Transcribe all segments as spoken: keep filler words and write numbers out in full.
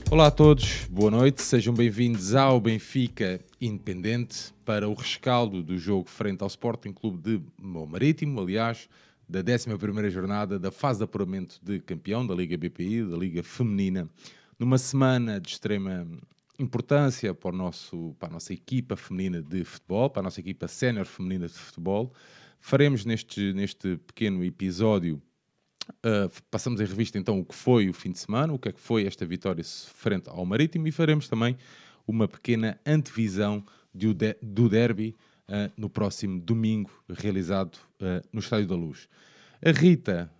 Olá a todos, boa noite, sejam bem-vindos ao Benfica Independente para o rescaldo do jogo frente ao Sporting Clube de Mão Marítimo, aliás, da décima primeira jornada da fase de apuramento de campeão da Liga B P I, da Liga Feminina, numa semana de extrema importância para, o nosso, para a nossa equipa feminina de futebol, para a nossa equipa sénior feminina de futebol. Faremos neste, neste pequeno episódio Uh, passamos em revista então o que foi o fim de semana, o que é que foi esta vitória frente ao Marítimo, e faremos também uma pequena antevisão do, de, do derby uh, no próximo domingo, realizado uh, no Estádio da Luz. A Rita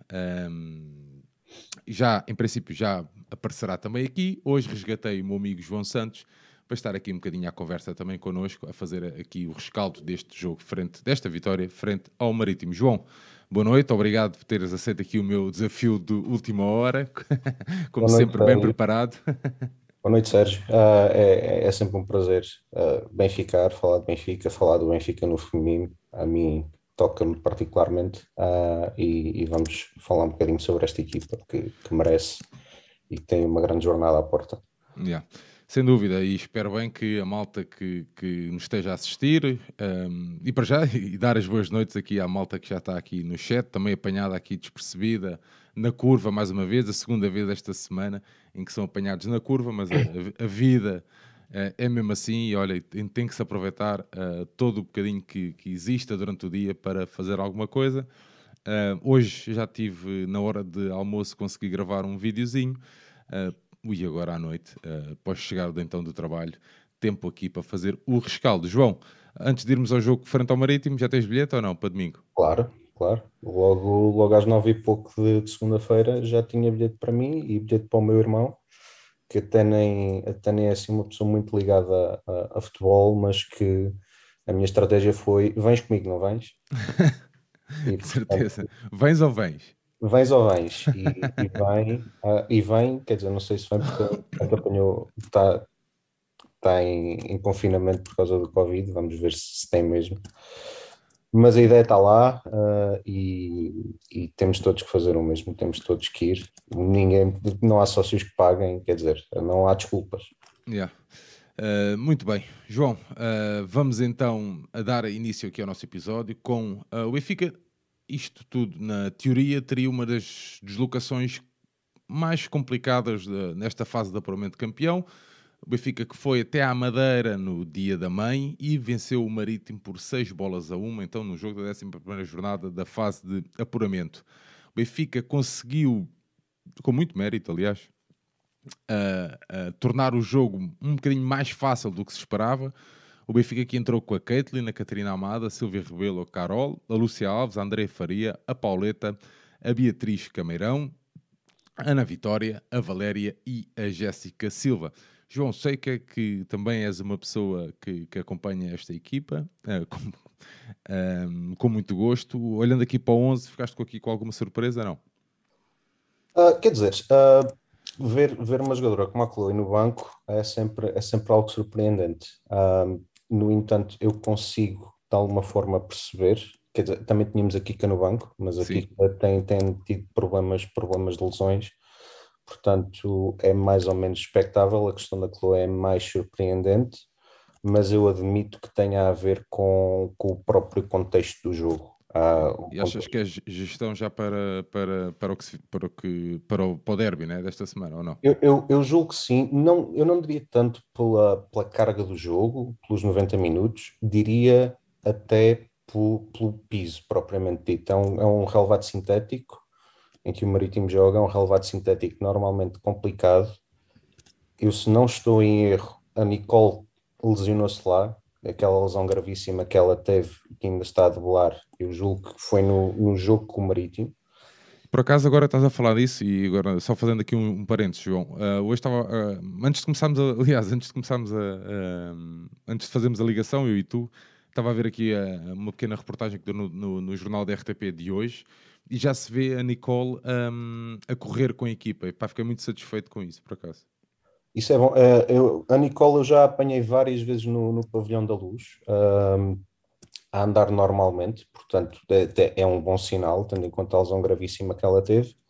um, já, em princípio, já aparecerá também aqui. Hoje resgatei o meu amigo João Santos para estar aqui um bocadinho à conversa também connosco, a fazer aqui o rescaldo deste jogo, frente, desta vitória frente ao Marítimo. João, boa noite, obrigado por teres aceito aqui o meu desafio de última hora, como Boa noite, sempre bem Sérgio. preparado. Boa noite, Sérgio. Ah, é, é sempre um prazer ah, Benficar, falar de Benfica, falar do Benfica no feminino. A mim toca-me particularmente ah, e, e vamos falar um bocadinho sobre esta equipa que, que merece e que tem uma grande jornada à porta. Yeah. Sem dúvida, e espero bem que a malta que, que nos esteja a assistir, um, e para já, e dar as boas noites aqui à malta que já está aqui no chat, também apanhada aqui despercebida na curva, mais uma vez, a segunda vez esta semana em que são apanhados na curva, mas a, a vida uh, é mesmo assim, e olha, tem, tem que se aproveitar uh, todo o bocadinho que, que exista durante o dia para fazer alguma coisa. Uh, hoje já tive, na hora de almoço, consegui gravar um videozinho, uh, e agora à noite, uh, após chegar então do trabalho, tempo aqui para fazer o rescaldo. João, antes de irmos ao jogo frente ao Marítimo, já tens bilhete ou não para domingo? Claro, claro. Logo, logo às nove e pouco de, de segunda-feira já tinha bilhete para mim e bilhete para o meu irmão, que até nem, até nem é assim uma pessoa muito ligada a, a, a futebol, mas que a minha estratégia foi: vens comigo, não vens? E De portanto, certeza. Vens ou vens? vens ou vens? E, e vem, ah, e vem, quer dizer, não sei se vem porque ele apanhou, está, está em, em confinamento por causa do Covid, vamos ver se, se tem mesmo. Mas a ideia está lá, ah, e, e temos todos que fazer o mesmo, temos todos que ir. Ninguém, não há sócios que paguem, quer dizer, não há desculpas. Yeah. Uh, muito bem, João, uh, vamos então a dar início aqui ao nosso episódio com uh, o Benfica. Isto tudo, na teoria, teria uma das deslocações mais complicadas de, nesta fase de apuramento de campeão. O Benfica que foi até à Madeira no dia da mãe e venceu o Marítimo por seis bolas a uma, então no jogo da décima primeira jornada da fase de apuramento. O Benfica conseguiu, com muito mérito, aliás, uh, uh, tornar o jogo um bocadinho mais fácil do que se esperava. O Benfica que entrou com a Caitlin, a Catarina Amada, a Silvia Rebelo, a Carol, a Lúcia Alves, a Andréia Faria, a Pauleta, a Beatriz Cameirão, a Ana Vitória, a Valéria e a Jéssica Silva. João, sei que, é que também és uma pessoa que, que acompanha esta equipa, uh, com, um, com muito gosto. Olhando aqui para o onze, ficaste aqui com alguma surpresa, não? Ah, quer dizer, ah, ver, ver uma jogadora como a Chloe no banco é sempre, é sempre algo surpreendente. Ah, no entanto, eu consigo de alguma forma perceber, quer dizer, também tínhamos a Kika no banco, mas a Sim. Kika tem, tem tido problemas, problemas de lesões, portanto é mais ou menos expectável. A questão da Chloe é mais surpreendente, mas eu admito que tenha a ver com, com o próprio contexto do jogo. Ah, Yeah. o E achas que é contexto gestão já para, para, para, o, que se, para, o, que, para, o, para o derby, né, desta semana, ou não? Eu, eu, eu julgo que sim. Não, eu não diria tanto pela, pela carga do jogo, pelos noventa minutos, diria até pelo, pelo piso propriamente dito. É um, é um relevado sintético em que o Marítimo joga, é um relevado sintético normalmente complicado. Eu, se não estou em erro, a Nicole lesionou-se lá, aquela lesão gravíssima que ela teve, que ainda está a debelar. Eu julgo que foi no, no jogo com o Marítimo. Por acaso agora estás a falar disso e agora só fazendo aqui um, um parênteses, João. Uh, hoje estava, uh, antes de começarmos, a, aliás, antes de começarmos a, uh, antes de fazermos a ligação, eu e tu, estava a ver aqui uh, uma pequena reportagem que deu no, no, no jornal da R T P de hoje e já se vê a Nicole um, a correr com a equipa. E pá, fiquei muito satisfeito com isso, por acaso. Isso é bom. Eh, eu, a Nicole eu já apanhei várias vezes no, no Pavilhão da Luz, ahm, a andar normalmente, portanto é, é um bom sinal, tendo em conta a lesão gravíssima que ela teve.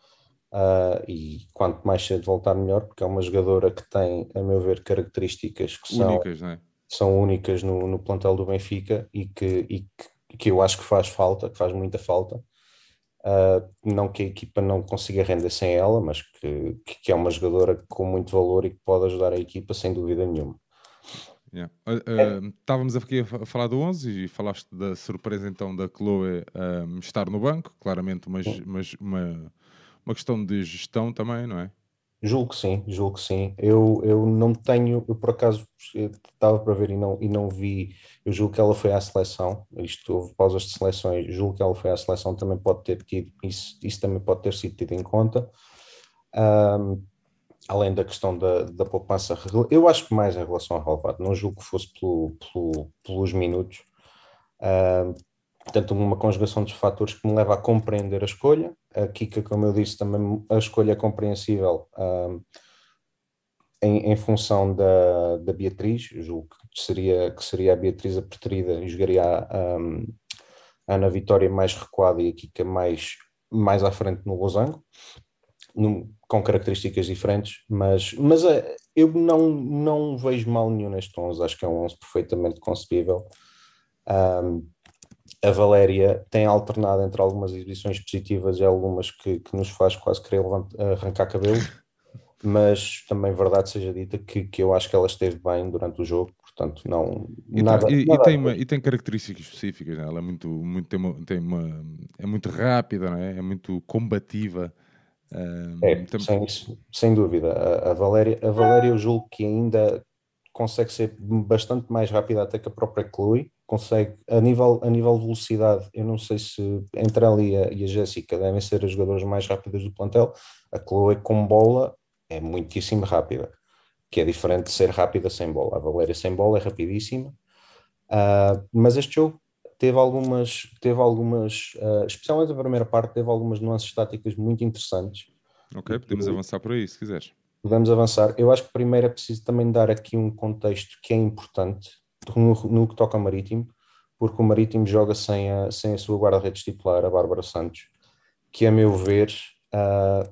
uh, e quanto mais cedo voltar melhor, porque é uma jogadora que tem, a meu ver, características que são, Únicas, não é? são únicas no, no plantel do Benfica e que, e que, que eu acho que faz falta, que faz muita falta. Uh, não que a equipa não consiga render sem ela, mas que, que é uma jogadora com muito valor e que pode ajudar a equipa sem dúvida nenhuma. Yeah. Olha, eh, estávamos aqui a fa- a falar do onze e falaste da surpresa então da Chloe eh, estar no banco, claramente uma, ge- uma, ge- uma, uma questão de gestão também, não é? Julgo que sim, julgo que sim. Eu, eu não tenho, eu por acaso eu estava para ver e não, e não vi, eu julgo que ela foi à seleção, isto houve pausas de seleções, julgo que ela foi à seleção, também pode ter tido, isso, isso também pode ter sido tido em conta. Ahm, além da questão da, da poupança, eu acho que mais em relação ao relevado, não julgo que fosse pelo, pelo- pelos minutos. Ahm, portanto, uma conjugação de fatores que me leva a compreender a escolha. A Kika, como eu disse, também a escolha é compreensível, ahm, em, em função da, da Beatriz. Eu julgo que seria, que seria a Beatriz a preferida e jogaria a, ahm, a Ana Vitória mais recuada e a Kika mais, mais à frente no losango, num- com características diferentes, mas, mas eh, eu não, não vejo mal nenhum neste onze, acho que é um onze perfeitamente concebível. Um, a Valéria tem alternado entre algumas exibições positivas e algumas que, que nos faz quase querer levant- arrancar cabelos, mas também verdade seja dita que, que eu acho que ela esteve bem durante o jogo, portanto não, E, tá- nada, e- e nada a tem uma, dizer. e tem características específicas, né? Ela é muito, muito, tem uma, tem uma- é muito rápida, não é? É muito combativa. Ahm, É, tam- sem, sem dúvida. A, a Valéria, a Valéria eu julgo que ainda consegue ser bastante mais rápida até que a própria Chloe. Consegue, a nível, a nível de velocidade, eu não sei se entre ela e a, e a Jéssica devem ser as jogadoras mais rápidas do plantel. A Chloe com bola é muitíssimo rápida, que é diferente de ser rápida sem bola. A Valéria sem bola é rapidíssima. Ah, mas este jogo teve algumas, teve algumas ah, especialmente a primeira parte, teve algumas nuances táticas muito interessantes ok, e podemos que avançar por aí, se quiseres. podemos avançar. Eu acho que primeiro é preciso também dar aqui um contexto que é importante no, no que toca ao Marítimo, porque o Marítimo joga sem a, sem a sua guarda-redes titular, a Bárbara Santos, que a meu ver ah,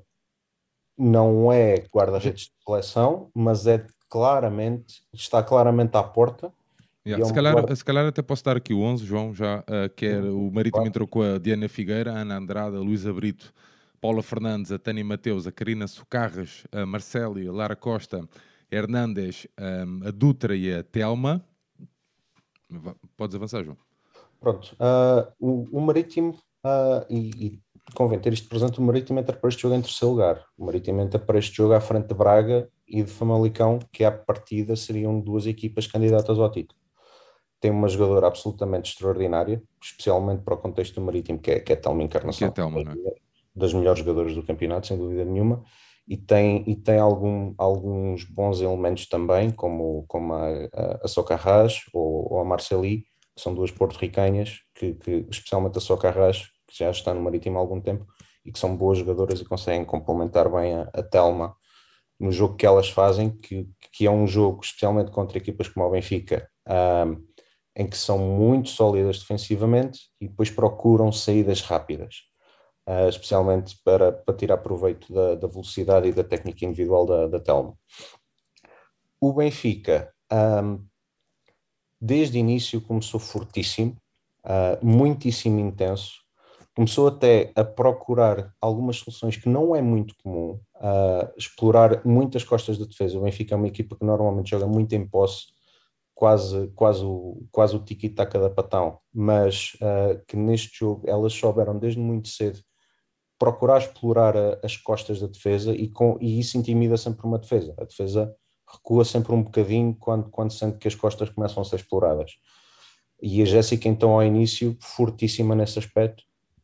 não é Já- guarda-redes de seleção, mas é claramente, está claramente à porta e yeah, é Se uma calhar, guarda. se calhar até posso dar aqui o onze, João, já ah, quer o Marítimo entrou com a Diana Figueira, a Ana Andrade, a Luísa Brito, Paula Fernandes, a Tânia Mateus, a Karina Socarras, a Marcélia, a Lara Costa, a Hernandes, ahm, a Dutra e a Telma. Va- Podes avançar, João. Pronto, ah, o, o Marítimo, ah, e, e convém ter isto presente, o Marítimo entra para este jogo em terceiro lugar. O Marítimo entra para este jogo à frente de Braga e de Famalicão, que à partida seriam duas equipas candidatas ao título. Tem uma jogadora absolutamente extraordinária, especialmente para o contexto do Marítimo, que é, que é a Telma Que é a Encarnação, Telma, não é? das melhores jogadoras do campeonato, sem dúvida nenhuma, e tem, e tem algum, alguns bons elementos também, como, como a, a, a Socarrás ou, ou a Marceli, que são duas porto-ricanhas, que, que, especialmente a Socarrás, que já está no Marítimo há algum tempo, e que são boas jogadoras e conseguem complementar bem a, a Telma no jogo que elas fazem, que, que é um jogo, especialmente contra equipas como o Benfica, um, em que são muito sólidas defensivamente e depois procuram saídas rápidas, uh, especialmente para, para tirar proveito da, da, velocidade e da técnica individual da, da Telma. O Benfica, um, desde o início, começou fortíssimo, uh, muitíssimo intenso, começou até a procurar algumas soluções que não é muito comum, uh, explorar muitas costas da defesa. O Benfica é uma equipa que normalmente joga muito em posse, quase, quase o, quase o tiki-taka da Patão, mas uh, que neste jogo elas souberam desde muito cedo procurar explorar a, as costas da defesa e, com, e isso intimida sempre uma defesa. A defesa recua sempre um bocadinho quando, quando sente que as costas começam a ser exploradas. E a Jéssica, então, ao início, fortíssima nesse aspecto,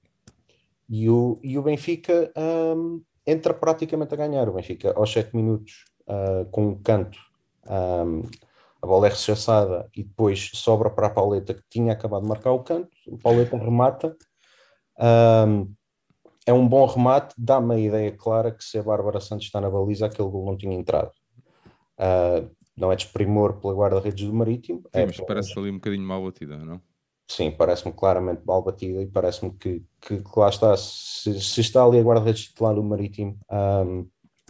e o, e o Benfica um, entra praticamente a ganhar. O Benfica, aos sete minutos, uh, com um canto, um, a bola é rechaçada e depois sobra para a Pauleta, que tinha acabado de marcar o canto. O Pauleta remata. Um, é um bom remate, dá-me a ideia clara que se a Bárbara Santos está na baliza, aquele gol não tinha entrado. Uh, não é desprimor pela guarda-redes do Marítimo, Sim, é mas apenas parece ali um bocadinho mal batida, não? sim, parece-me claramente mal batida e parece-me que, que, que lá está, se, se está ali a guarda-redes titular do Marítimo, um,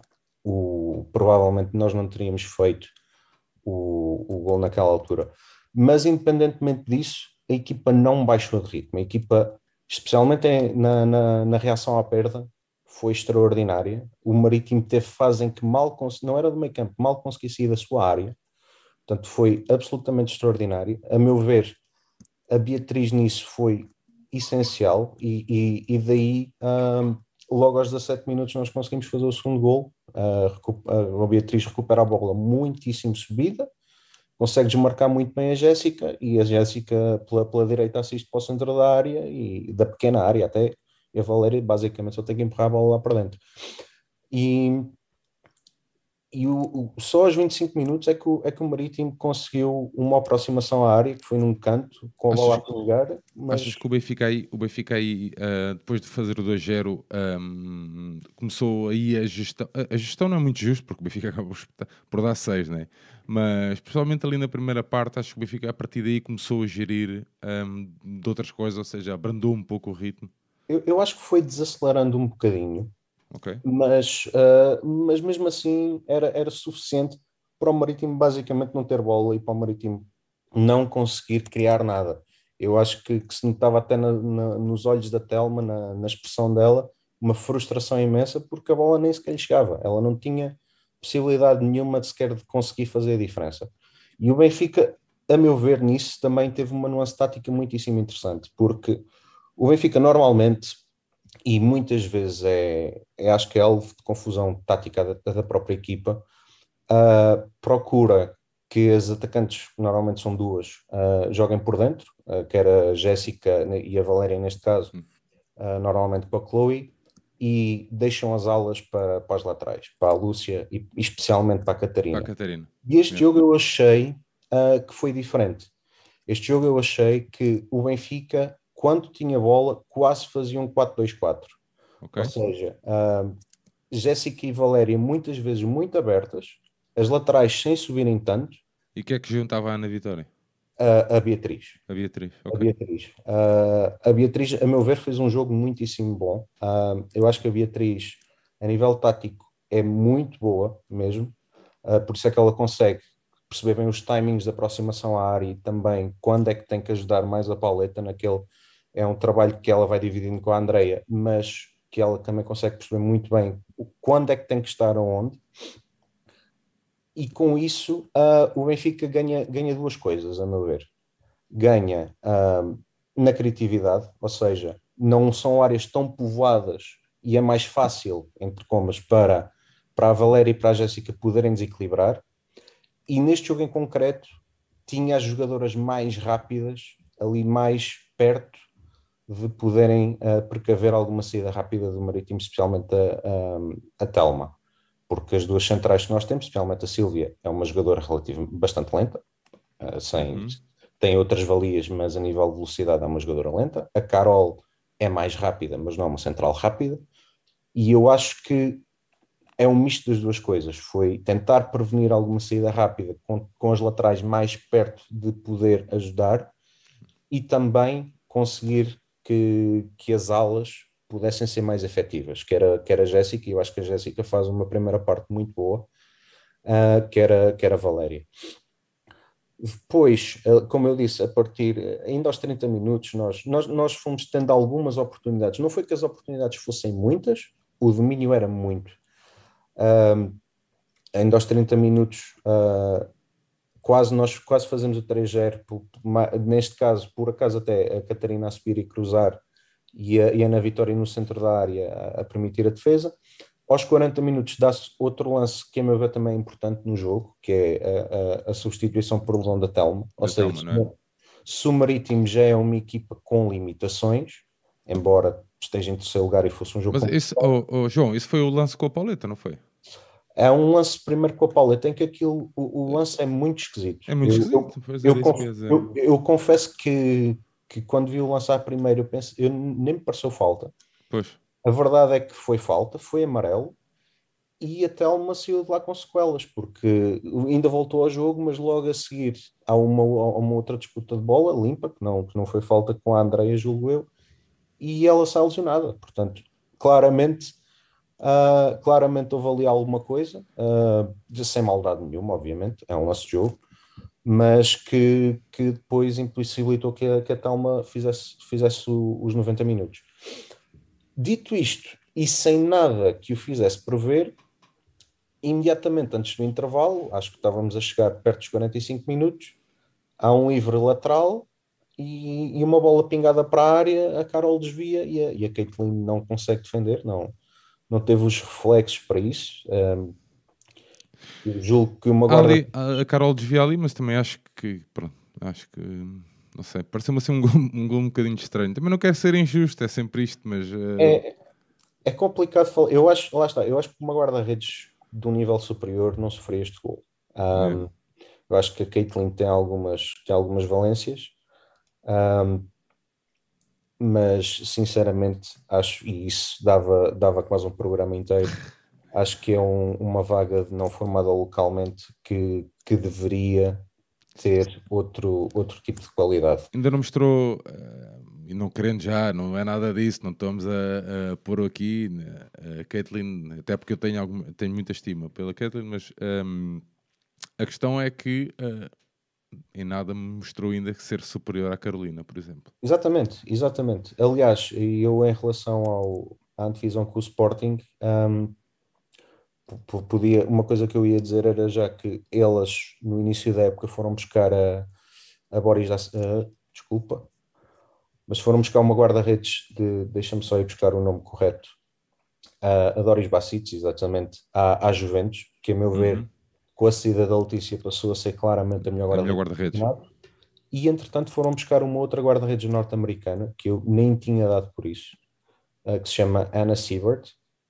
o, provavelmente nós não teríamos feito o, o gol naquela altura. Mas independentemente disso, a equipa não baixou de ritmo. A equipa, especialmente em- na, na, na reação à perda, foi extraordinária. O Marítimo teve fase em que mal conseguia, não era do meio campo, mal conseguia sair da sua área. Portanto, foi absolutamente extraordinário. A meu ver, a Beatriz nisso foi essencial e, e, e daí, um, logo aos dezassete minutos, nós conseguimos fazer o segundo gol. Uh, recu- a Beatriz recupera a bola muitíssimo subida, consegue desmarcar muito bem a Jéssica e a Jéssica pela, pela direita assiste para o centro da área e da pequena área até, e a Valéria basicamente só tem que empurrar a bola lá para dentro. E e o, o- só aos vinte e cinco minutos é que, o, é que o Marítimo conseguiu uma aproximação à área, que foi num canto, com a bola Achas, a pingar, mas achas que o Benfica aí, o Benfica aí ah, depois de fazer o dois zero, ahm, começou aí a gestão. A, a gestão não é muito justo, porque o Benfica acabou por por dar seis, né? Mas, principalmente ali na primeira parte, acho que o Benfica a partir daí começou a gerir ahm, de outras coisas, ou seja, abrandou um pouco o ritmo. eu, eu acho que foi desacelerando um bocadinho, Ok? mas, ah, mas mesmo assim era, era suficiente para o Marítimo basicamente não ter bola e para o Marítimo não conseguir criar nada. Eu acho que, que se notava até na- na- nos olhos da Telma, na, na expressão dela, uma frustração imensa porque a bola nem sequer lhe chegava. Ela não tinha possibilidade nenhuma de sequer de conseguir fazer a diferença. E o Benfica, a meu ver, nisso também teve uma nuance tática muitíssimo interessante, porque o Benfica normalmente e muitas vezes é, é acho que é alvo de confusão tática da, da própria equipa, uh, procura que as atacantes, que normalmente são duas, uh, joguem por dentro, uh, quer a Jéssica e a Valéria neste caso, Hum. uh, normalmente com a Chloe, e deixam as alas para, para as laterais, para a Lúcia e, e especialmente para a Para a Catarina. Catarina. E este Yeah. jogo eu achei uh, que foi diferente. Este jogo eu achei que o Benfica, quando tinha bola, quase fazia um quatro dois quatro. Ok? Ou seja, uh, Jéssica e Valéria muitas vezes muito abertas, as laterais sem subirem tanto, E o que é que juntava a Ana Vitória? a, a Beatriz. A Beatriz. A Ok. Beatriz. Uh, a Beatriz, a meu ver, fez um jogo muitíssimo bom. Uh, eu acho que a Beatriz, a nível tático, é muito boa mesmo. Uh, por isso é que ela consegue perceber bem os timings da aproximação à área e também quando é que tem que ajudar mais a Pauleta naquele. É um trabalho que ela vai dividindo com a Andreia, mas que ela também consegue perceber muito bem o- quando é que tem que estar aonde. E com isso, uh, o Benfica ganha, ganha duas coisas, a meu ver. Ganha uh, na criatividade, ou seja, não são áreas tão povoadas e é mais fácil, entre comas, para, para a Valéria e para a Jéssica poderem desequilibrar. E neste jogo em concreto, tinha as jogadoras mais rápidas, ali mais perto de poderem uh, precaver alguma saída rápida do Marítimo, especialmente a, a, a Telma, porque as duas centrais que nós temos, especialmente a Sílvia, é uma jogadora relativamente bastante lenta, uh, sem, Uhum. tem outras valias, mas a nível de velocidade é uma jogadora lenta. A Carol é mais rápida, mas não é uma central rápida. E eu acho que é um misto das duas coisas. Foi tentar prevenir alguma saída rápida com, com as laterais mais perto de poder ajudar e também conseguir que, que as alas pudessem ser mais efetivas, que era, que era a Jéssica, e eu acho que a Jéssica faz uma primeira parte muito boa, uh, que, era, que era a Valéria. Depois, uh, como eu disse, a partir, ainda aos trinta minutos, nós, nós, nós fomos tendo algumas oportunidades. Não foi que as oportunidades fossem muitas, o domínio era muito. Uh, ainda aos trinta minutos, uh, quase nós quase fazemos o três zero, neste caso, por acaso até a Catarina a subir e cruzar e a, e a Ana Vitória no centro da área a, a permitir a defesa. Aos quarenta minutos dá-se outro lance que a meu ver também é importante no jogo, que é a, a, a substituição por lesão da Telma, ou Da seja, Telma, não é? se o Marítimo já é uma equipa com limitações, embora esteja em terceiro lugar e fosse um jogo Mas esse, complicado, oh, oh, João, isso foi o lance com a Pauleta, não foi? é um lance primeiro com a Pauleta em que aquilo, o, o lance é muito esquisito. É muito Eu, eu, esquisito, pois era eu, isso que conf- eu ia dizer. eu, eu confesso que, que quando vi o lançar primeiro, eu penso, eu, nem me pareceu falta. Pois. A verdade é que foi falta, foi amarelo, e a Telma saiu de lá com sequelas, porque ainda voltou ao jogo, mas logo a seguir há uma, há uma outra disputa de bola limpa, que não, que não foi falta com a Andreia, julgo eu, e ela sai lesionada. Portanto, claramente, uh, claramente houve ali alguma coisa, uh, sem maldade nenhuma, obviamente, é um lance de jogo, mas que, que depois impossibilitou que a, que a Telma fizesse, fizesse o, os noventa minutos. Dito isto, e sem nada que o fizesse prever, imediatamente antes do intervalo, acho que estávamos a chegar perto dos quarenta e cinco minutos, há um livre lateral e, e uma bola pingada para a área, a Carol desvia e a, e a Caitlin não consegue defender, não, não teve os reflexos para isso. Um, eu julgo que uma guarda... Ali, a, a Carol desvia ali, mas também acho que, pronto, acho que, não sei, pareceu-me assim um gol, um gol um bocadinho estranho. Também não quero ser injusto, é sempre isto, mas... Uh... É, é complicado falar. Eu acho, lá está, eu acho que uma guarda-redes de um nível superior não sofria este gol. É. Um, eu acho que a Caitlin tem algumas, tem algumas valências, um, mas sinceramente acho, e isso dava, dava quase um programa inteiro, acho que é um, uma vaga de não formada localmente que, que deveria ter outro, outro tipo de qualidade. Ainda não mostrou, uh, e não querendo já, não é nada disso, não estamos a, a pôr aqui uh, a Caitlin, até porque eu tenho, algum, tenho muita estima pela Caitlin, mas um, a questão é que uh, em nada me mostrou ainda que ser superior à Carolina, por exemplo. Exatamente, exatamente. Aliás, eu em relação ao, à antevisão com o Sporting, um, podia, uma coisa que eu ia dizer era já que elas no início da época foram buscar a, a Boris da, uh, desculpa, mas foram buscar uma guarda-redes de, deixa-me só ir buscar o nome correto, a, a Doris Bacic, exatamente, à, à Juventus, que a meu Uhum. ver, com a saída da Letícia passou a ser claramente a melhor guarda-redes. guarda-redes. E entretanto foram buscar uma outra guarda-redes norte-americana, que eu nem tinha dado por isso, uh, que se chama Anna Siebert,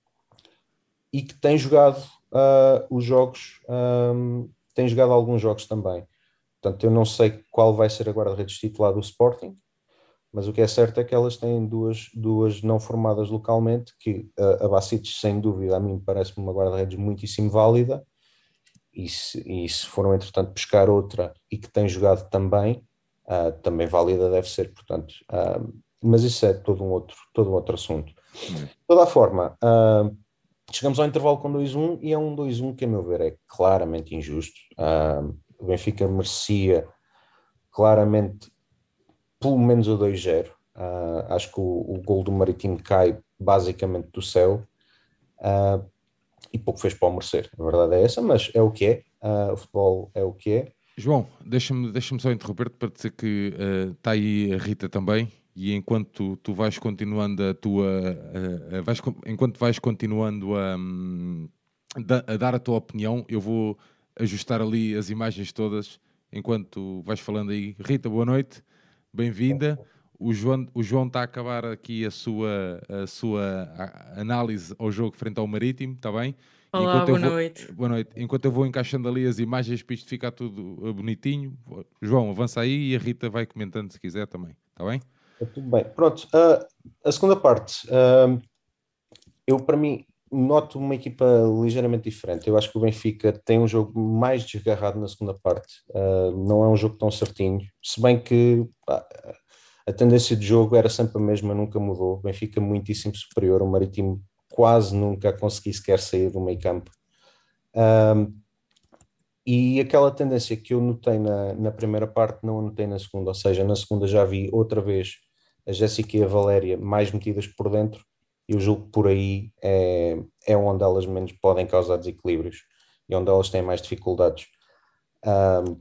e que tem jogado uh, os jogos, um, tem jogado alguns jogos também. Portanto, eu não sei qual vai ser a guarda-redes titular do Sporting, mas o que é certo é que elas têm duas, duas não formadas localmente, que uh, a Bacic, sem dúvida, a mim parece-me uma guarda-redes muitíssimo válida, e se, e se foram, entretanto, buscar outra e que tem jogado também, uh, também válida deve ser, portanto, uh, mas isso é todo um outro, todo um outro assunto. Uhum. De toda a forma, uh, chegamos ao intervalo com dois um e é um dois um que, a meu ver, é claramente injusto. Uh, o Benfica merecia claramente pelo menos o dois zero. Uh, acho que o, o gol do Marítimo cai basicamente do céu uh, e pouco fez para o merecer. A verdade é essa, mas é o que é. Uh, o futebol é o que é. João, deixa-me deixa só interromper-te para dizer que está uh, aí a Rita também. E enquanto tu, tu vais continuando a tua. Uh, uh, vais, enquanto vais continuando a, um, a dar a tua opinião, eu vou ajustar ali as imagens todas. Enquanto vais falando aí. Rita, boa noite, bem-vinda. O João, o João está a acabar aqui a sua, a sua análise ao jogo frente ao Marítimo, está bem? Olá, boa vou, noite. Boa noite. Enquanto eu vou encaixando ali as imagens para isto ficar tudo bonitinho, João, avança aí e a Rita vai comentando se quiser também, está bem? É tudo bem. Pronto, uh, a segunda parte. Uh, eu, para mim, noto uma equipa ligeiramente diferente. Eu acho que o Benfica tem um jogo mais desgarrado na segunda parte. Uh, não é um jogo tão certinho. Se bem que pá, a tendência de jogo era sempre a mesma, nunca mudou. O Benfica muitíssimo superior. O Marítimo quase nunca consegui sequer sair do meio campo. Um, e aquela tendência que eu notei na, na primeira parte não a notei na segunda, ou seja, na segunda já vi outra vez a Jéssica e a Valéria mais metidas por dentro, e eu julgo que por aí é, é onde elas menos podem causar desequilíbrios e onde elas têm mais dificuldades. Um,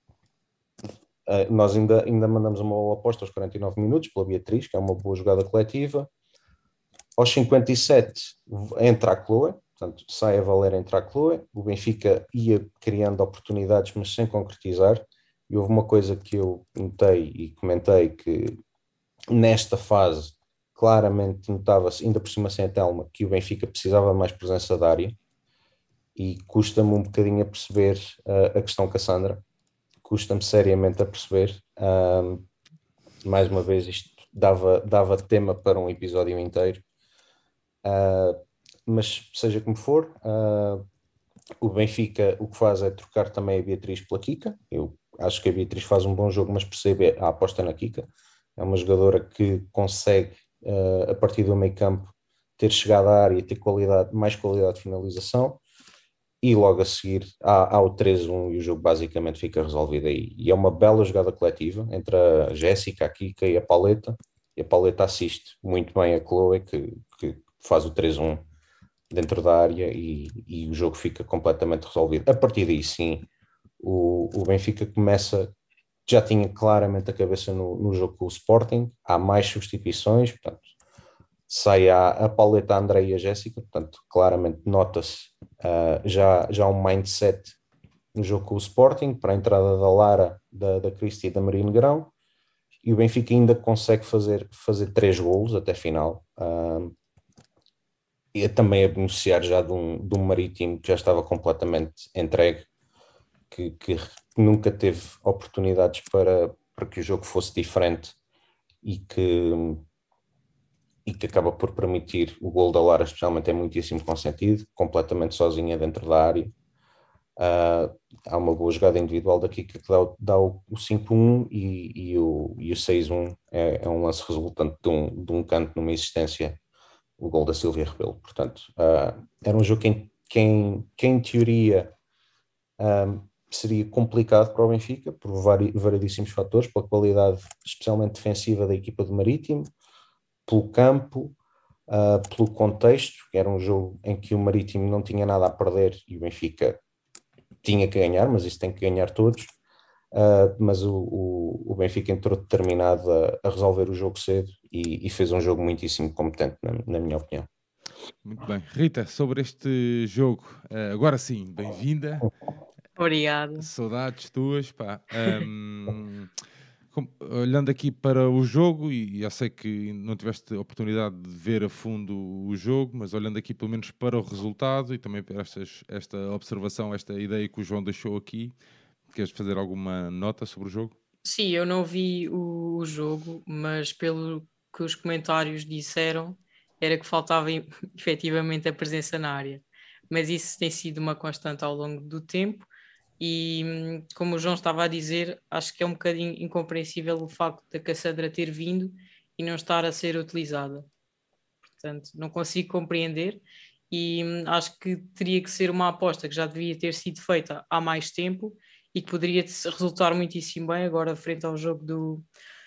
nós ainda, ainda mandamos uma bola aposta aos quarenta e nove minutos pela Beatriz, que é uma boa jogada coletiva. Aos cinquenta e sete entra a Chloe, portanto sai a Valéria, entra a Chloe. O Benfica ia criando oportunidades, mas sem concretizar. E houve uma coisa que eu notei e comentei, que nesta fase claramente notava-se, ainda por cima sem a Telma, que o Benfica precisava de mais presença da área, e custa-me um bocadinho a perceber uh, a questão Cassandra, custa-me seriamente a perceber. Um, mais uma vez, isto dava, dava tema para um episódio inteiro. Uh, mas seja como for, uh, o Benfica o que faz é trocar também a Beatriz pela Kika. Eu acho que a Beatriz faz um bom jogo, mas percebe a aposta na Kika. É uma jogadora que consegue, uh, a partir do meio campo, ter chegado à área e ter qualidade, mais qualidade de finalização. E logo a seguir há, há o três a um e o jogo basicamente fica resolvido aí. E é uma bela jogada coletiva entre a Jéssica, a Kika e a Pauleta. E a Pauleta assiste muito bem a Chloe, que, que faz o três a um dentro da área e, e o jogo fica completamente resolvido. A partir daí, sim, o, o Benfica começa, já tinha claramente a cabeça no, no jogo com o Sporting, há mais substituições, portanto, sai a, a Pauleta, a André e a Jéssica, portanto, claramente nota-se uh, já, já um mindset no jogo com o Sporting, para a entrada da Lara, da, da Cristi e da Maria Negrão, e o Benfica ainda consegue fazer, fazer três golos até final. Uh, e também a beneficiar já de um, de um Marítimo que já estava completamente entregue, que, que nunca teve oportunidades para, para que o jogo fosse diferente e que, e que acaba por permitir o gol da Lara, especialmente, é muitíssimo consentido, completamente sozinha dentro da área. Uh, há uma boa jogada individual daqui que dá, o, dá o, o cinco a um e, e, o, e o seis a um é, é um lance resultante de um, de um canto numa existência, o gol da Silvia Rebelo. Portanto, uh, era um jogo que em, que em, que em teoria um, seria complicado para o Benfica, por vari, variedíssimos fatores, pela qualidade especialmente defensiva da equipa do Marítimo, pelo campo, uh, pelo contexto, que era um jogo em que o Marítimo não tinha nada a perder e o Benfica tinha que ganhar, mas isso tem que ganhar todos. Uh, mas o, o, o Benfica entrou determinado a, a resolver o jogo cedo e, e fez um jogo muitíssimo competente, na, na minha opinião. Muito bem. Rita, sobre este jogo, uh, agora sim, bem-vinda. Obrigada. Saudades tuas, pá. Um, com, olhando aqui para o jogo, e eu sei que não tiveste a oportunidade de ver a fundo o jogo, mas olhando aqui pelo menos para o resultado e também para estas, esta observação, esta ideia que o João deixou aqui, queres fazer alguma nota sobre o jogo? Sim, eu não vi o, o jogo, mas pelo que os comentários disseram, era que faltava efetivamente a presença na área. Mas isso tem sido uma constante ao longo do tempo e, como o João estava a dizer, acho que é um bocadinho incompreensível o facto da Cassandra ter vindo e não estar a ser utilizada. Portanto, não consigo compreender e hum, acho que teria que ser uma aposta que já devia ter sido feita há mais tempo e que poderia resultar muitíssimo bem agora frente ao jogo do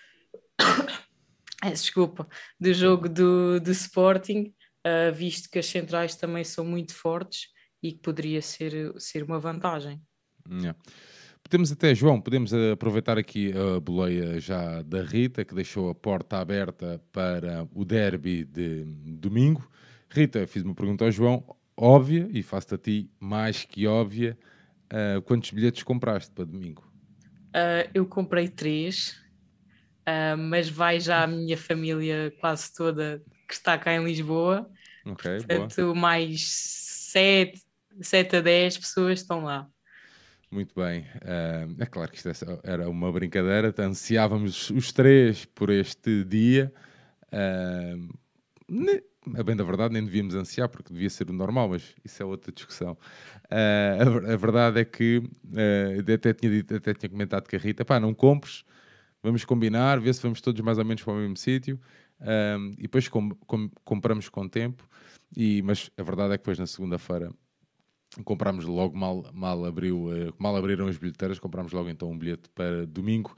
desculpa, do jogo do, do Sporting, uh, visto que as centrais também são muito fortes e que poderia ser, ser uma vantagem. Yeah. Podemos até, João, podemos aproveitar aqui a boleia já da Rita, que deixou a porta aberta para o derby de domingo. Rita, fiz uma pergunta ao João, óbvia, e faço-te a ti mais que óbvia. Uh, quantos bilhetes compraste para domingo? Uh, eu comprei três, uh, mas vai já a minha família quase toda que está cá em Lisboa. Ok, Portanto, boa. mais sete, sete a dez pessoas estão lá. Muito bem. Uh, é claro que isto era uma brincadeira. Ansiávamos os três por este dia. Uh, ne, a bem da verdade, nem devíamos ansiar, porque devia ser o normal, mas isso é outra discussão. Uh, a, a verdade é que uh, até, tinha dito, até tinha comentado com a Rita, pá, não compres, vamos combinar, ver se vamos todos mais ou menos para o mesmo sítio, uh, e depois com, com, compramos com tempo. E, mas a verdade é que depois na segunda-feira comprámos logo, mal, mal, abriu, uh, mal abriram as bilheteiras, comprámos logo então um bilhete para domingo.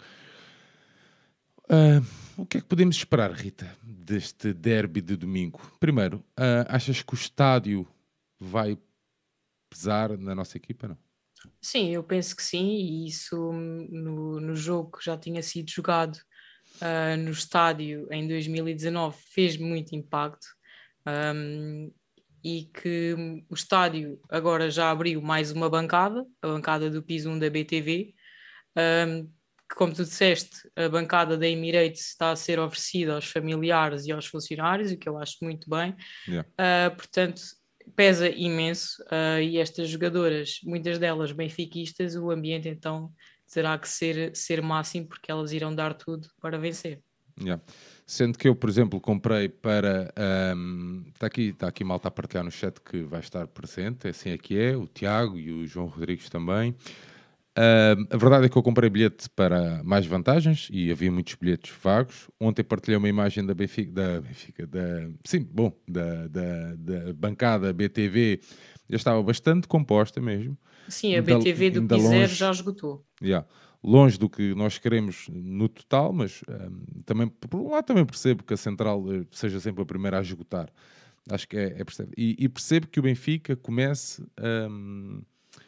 Uh, o que é que podemos esperar, Rita, deste derby de domingo? Primeiro, uh, achas que o estádio vai pesar na nossa equipa, não? Sim, eu penso que sim, e isso no, no jogo que já tinha sido jogado uh, no estádio em dois mil e dezanove fez muito impacto. Um, e que o estádio agora já abriu mais uma bancada, a bancada do piso um da B T V, um, que, como tu disseste, a bancada da Emirates está a ser oferecida aos familiares e aos funcionários, o que eu acho muito bem. Yeah. Uh, portanto, pesa imenso uh, e estas jogadoras, muitas delas benfiquistas, o ambiente então terá que ser, ser máximo porque elas irão dar tudo para vencer. Yeah. Sendo que eu, por exemplo, comprei para... Um, está aqui, está aqui malta a partilhar no chat que vai estar presente, assim é que é, o Tiago e o João Rodrigues também. Um, a verdade é que eu comprei bilhete para mais vantagens e havia muitos bilhetes vagos. Ontem partilhei uma imagem da Benfica, da, Benfica, da, sim, bom, da, da, da bancada B T V, já estava bastante composta mesmo. Sim, a ainda, B T V do Pizer já esgotou. Yeah. Longe do que nós queremos no total, mas um, também, por um lado também percebo que a Central seja sempre a primeira a esgotar. Acho que é, é percebo. E, e percebo que o Benfica comece um,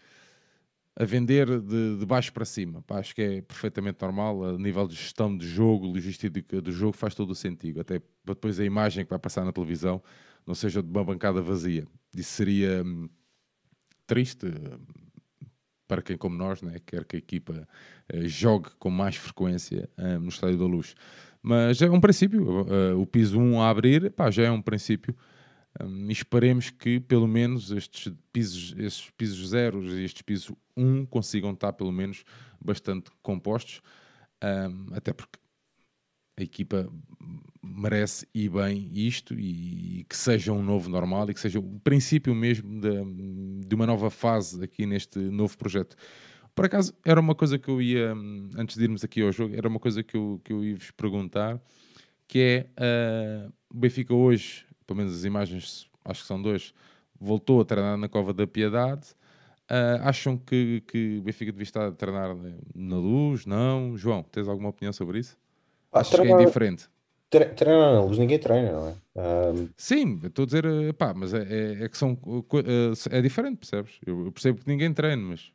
a vender de, de baixo para cima. Pá, acho que é perfeitamente normal. A nível de gestão de jogo, logística do jogo, faz todo o sentido. Até para depois a imagem que vai passar na televisão não seja de uma bancada vazia. Isso seria hum, triste para quem como nós, né, quer que a equipa uh, jogue com mais frequência uh, no Estádio da Luz. Mas é um princípio, uh, o piso um a abrir, pá, já é um princípio. Um, e esperemos que pelo menos estes pisos, estes pisos zeros e estes pisos um consigam estar pelo menos bastante compostos, um, até porque a equipa merece e bem isto e, e que seja um novo normal e que seja o princípio mesmo de, de uma nova fase aqui neste novo projeto. Por acaso, era uma coisa que eu ia, antes de irmos aqui ao jogo, era uma coisa que eu, que eu ia vos perguntar, que é, uh, o Benfica hoje, pelo menos as imagens, acho que são dois, voltou a treinar na Cova da Piedade. Uh, acham que, que o Benfica devia estar a treinar na Luz? Não? João, tens alguma opinião sobre isso? Ah, Achas que é indiferente? Tre treinar na Luz, ninguém treina, não é? Um... Sim, estou a dizer, pá, mas é, é, é que são, é diferente, percebes? Eu, eu percebo que ninguém treina, mas...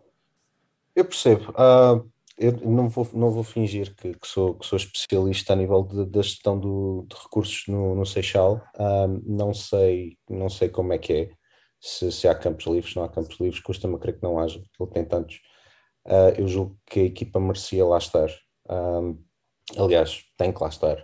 Eu percebo. Uh, eu não vou, não vou fingir que, que, sou, que sou especialista a nível de, da gestão do, de recursos no, no Seixal. Um, não sei, não sei como é que é, se, se há campos livres, se não há campos livres, custa-me a crer que não haja, ele tem tantos. Uh, eu julgo que a equipa merecia lá estar. Um, aliás, tem que lá estar.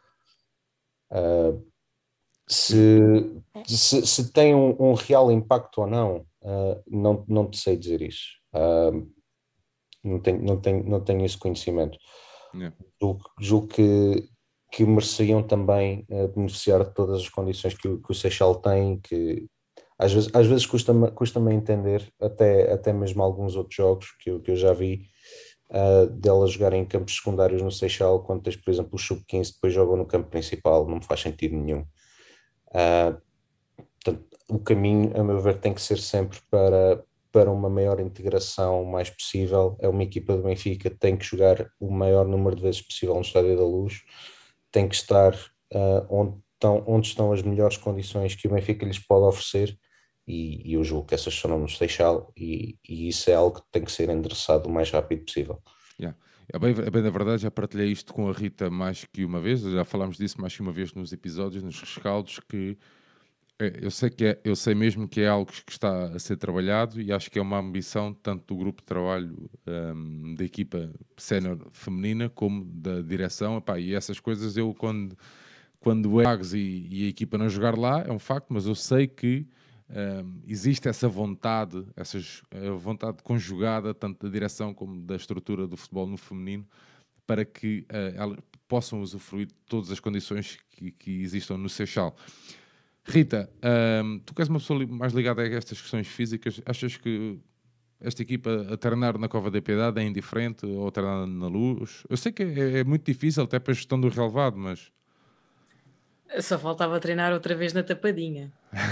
Uh, se, se, se tem um, um real impacto ou não, uh, não, não te sei dizer isso. Uh, não, tenho, não, tenho, não tenho esse conhecimento. Yeah. Julgo, julgo que, que mereciam também uh, beneficiar de todas as condições que o, que o Seixal tem, que às vezes, às vezes custa-me, custa-me entender, até, até mesmo alguns outros jogos que eu, que eu já vi, Uh, delas jogarem em campos secundários no Seixal, quando tens, por exemplo, o sub quinze, depois jogam no campo principal, não me faz sentido nenhum. Uh, portanto, o caminho, a meu ver, tem que ser sempre para, para uma maior integração mais possível. É uma equipa do Benfica, tem que jogar o maior número de vezes possível no Estádio da Luz, tem que estar uh, onde, estão, onde estão as melhores condições que o Benfica lhes pode oferecer. E, e eu julgo que essas são no Seixal e, e isso é algo que tem que ser endereçado o mais rápido possível. Yeah. É bem, é bem da verdade, já partilhei isto com a Rita mais que uma vez, já falámos disso mais que uma vez nos episódios, nos rescaldos, que é, eu, sei que é, eu sei mesmo que é algo que está a ser trabalhado e acho que é uma ambição tanto do grupo de trabalho um, da equipa sénior feminina como da direção. Epá, e essas coisas eu quando, quando é e, e a equipa não jogar lá é um facto, mas eu sei que Um, existe essa vontade, essas, a vontade conjugada tanto da direção como da estrutura do futebol no feminino para que uh, elas possam usufruir de todas as condições que, que existam no Seixal. Rita, um, tu que és uma pessoa mais ligada a estas questões físicas, achas que esta equipa a treinar na Cova da Piedade é indiferente ou a treinar na Luz? Eu sei que é, é muito difícil até para a gestão do relevado, mas... Só faltava treinar outra vez na tapadinha.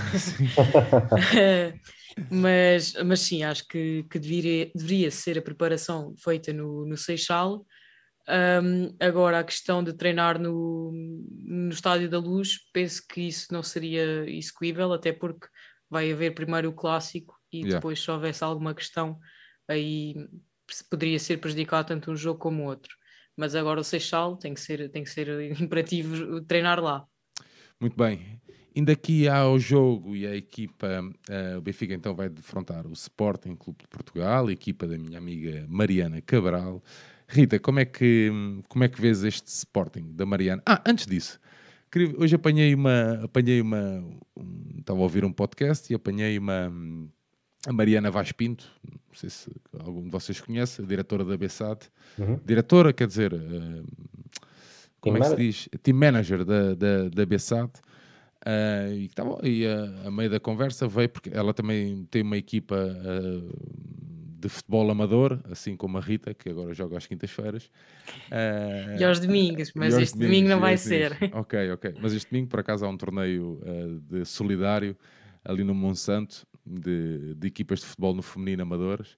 mas, mas sim, acho que, que deveria, deveria ser a preparação feita no, no Seixal. Um, agora, a questão de treinar no, no Estádio da Luz, penso que isso não seria execuível, até porque vai haver primeiro o clássico e Yeah. depois, se houvesse alguma questão, aí poderia ser prejudicado tanto um jogo como o outro. Mas agora o Seixal tem que ser, tem que ser imperativo treinar lá. Muito bem. Indo aqui ao jogo e a equipa, uh, o Benfica então vai defrontar o Sporting Clube de Portugal, a equipa da minha amiga Mariana Cabral. Rita, como é que, como é que vês este Sporting da Mariana? Ah, antes disso, queria, hoje apanhei uma, apanhei uma, um, estava a ouvir um podcast e apanhei uma, a Mariana Vaz Pinto, não sei se algum de vocês conhece, a diretora da B S A D. Uhum. Diretora, quer dizer... Uh, como é que se diz? Team Manager da, da, da B S A T. Uh, e tá bom, e uh, a meio da conversa veio, porque ela também tem uma equipa uh, de futebol amador, assim como a Rita, que agora joga às quintas-feiras. Uh, e aos domingos, mas aos este domingos, domingo não vai ser. Ok, ok. Mas este domingo, por acaso, há um torneio uh, de solidário ali no Monsanto, de, de equipas de futebol no feminino amadoras.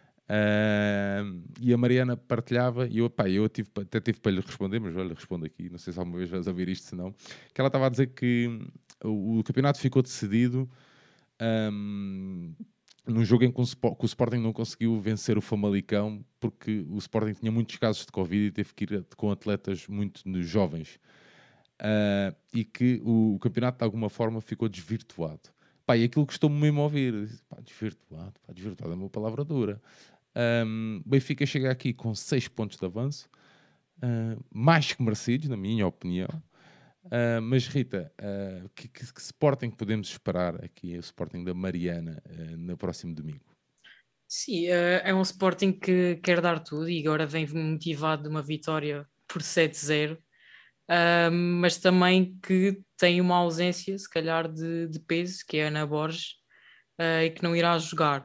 Uh, e a Mariana partilhava, e eu, pá, eu tive, até tive para lhe responder, mas olha, respondo aqui, não sei se alguma vez vais ouvir isto, se não, que ela estava a dizer que o, o campeonato ficou decidido um, num jogo em que o, que o Sporting não conseguiu vencer o Famalicão, porque o Sporting tinha muitos casos de Covid e teve que ir com atletas muito jovens, uh, e que o, o campeonato de alguma forma ficou desvirtuado. Pá, e aquilo custou-me mesmo a ouvir, pá, desvirtuado, pá, desvirtuado é uma palavra dura. Um, Benfica chega aqui com seis pontos de avanço, uh, mais que merecidos, na minha opinião. Uh, mas Rita, uh, que, que, que Sporting podemos esperar aqui, o Sporting da Mariana, uh, no próximo domingo? Sim, uh, é um Sporting que quer dar tudo e agora vem motivado de uma vitória por sete zero, uh, mas também que tem uma ausência, se calhar, de, de peso, que é a Ana Borges, uh, e que não irá jogar.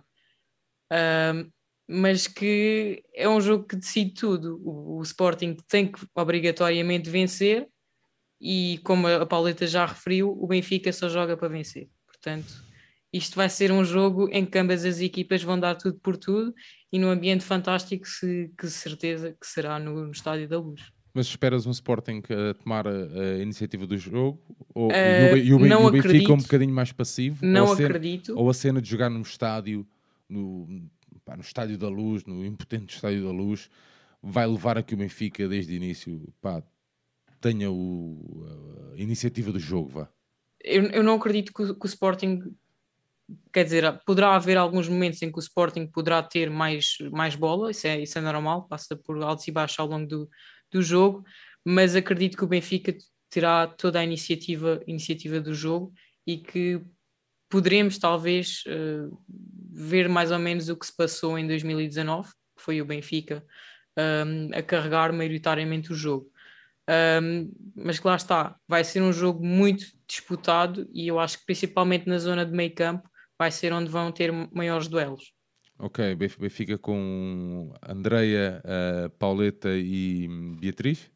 Uh, mas que é um jogo que decide tudo. O, o Sporting tem que obrigatoriamente vencer e, como a Pauleta já referiu, o Benfica só joga para vencer. Portanto, isto vai ser um jogo em que ambas as equipas vão dar tudo por tudo e num ambiente fantástico, se, que certeza que será no, no Estádio da Luz. Mas esperas um Sporting a tomar a, a iniciativa do jogo? Ou, uh, e o, e o, não e o Benfica acredito, um bocadinho mais passivo? Não ou a cena, acredito. Ou a cena de jogar num estádio, no, pá, no Estádio da Luz, no impotente Estádio da Luz, vai levar a que o Benfica, desde o início, pá, tenha o, a iniciativa do jogo, vá. Eu, eu não acredito que o, que o Sporting, quer dizer, poderá haver alguns momentos em que o Sporting poderá ter mais, mais bola, isso é, isso é normal, passa por altos e baixos ao longo do, do jogo, mas acredito que o Benfica terá toda a iniciativa, iniciativa do jogo e que poderemos talvez uh, ver mais ou menos o que se passou em dois mil e dezanove, que foi o Benfica um, a carregar maioritariamente o jogo. Um, mas que lá está, vai ser um jogo muito disputado e eu acho que principalmente na zona de meio campo vai ser onde vão ter maiores duelos. Ok, Benfica com Andreia, uh, Pauleta e Beatriz?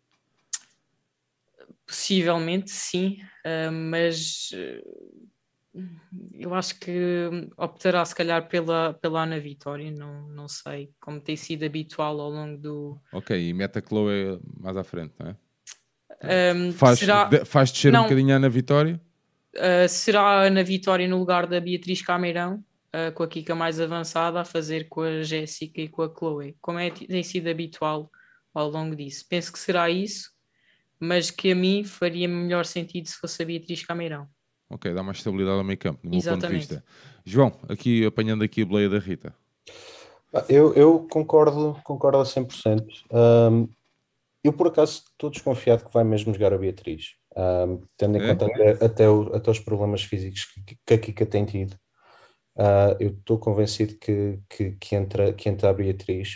Possivelmente sim, uh, mas uh, eu acho que optará se calhar pela, pela Ana Vitória, não, não sei, como tem sido habitual ao longo do... Ok, e mete a Chloe mais à frente, não é? Um, faz, será... de, faz descer não, um bocadinho a Ana Vitória? Uh, será a Ana Vitória no lugar da Beatriz Cameirão, uh, com a Kika mais avançada, a fazer com a Jéssica e com a Chloe, como é, tem sido habitual ao longo disso. Penso que será isso, mas que a mim faria melhor sentido se fosse a Beatriz Cameirão. Ok, dá mais estabilidade ao meio campo, no meu Exatamente. ponto de vista. João, aqui apanhando aqui a boleia da Rita. Eu, eu concordo, concordo a cem por cento. Um, eu, por acaso, estou desconfiado que vai mesmo jogar a Beatriz. Um, tendo em é? conta até, até, o, até os problemas físicos que, que a Kika tem tido, uh, eu estou convencido que, que, que, entra, que entra a Beatriz,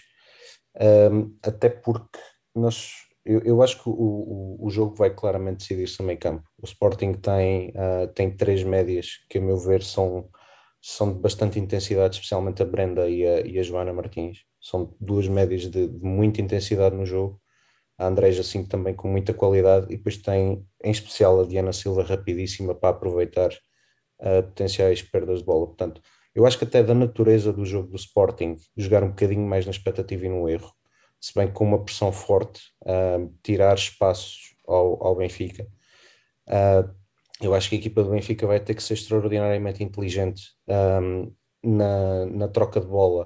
um, até porque nós, eu, eu acho que o, o, o jogo vai claramente decidir-se no meio campo. O Sporting tem, uh, tem três médias que, a meu ver, são, são de bastante intensidade, especialmente a Brenda e a, e a Joana Martins. São duas médias de, de muita intensidade no jogo. A Andreja assim também com muita qualidade e depois tem em especial a Diana Silva rapidíssima para aproveitar uh, potenciais perdas de bola. Portanto, eu acho que até da natureza do jogo do Sporting jogar um bocadinho mais na expectativa e no erro, se bem com uma pressão forte, uh, tirar espaços ao, ao Benfica. Uh, eu acho que a equipa do Benfica vai ter que ser extraordinariamente inteligente um, na, na troca de bola,